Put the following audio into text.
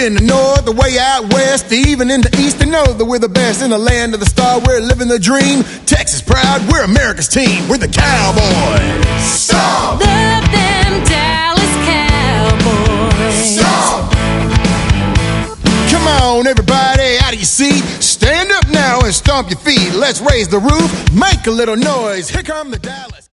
in the north, the way out west, even in the east, they know that we're the best in the land of the star. We're living the dream. Texas proud, we're America's team. We're the Cowboys. Stomp! Love them Dallas Cowboys. Stomp! Come on, everybody, out of your seat. Stand up now and stomp your feet. Let's raise the roof, make a little noise. Here come the Dallas.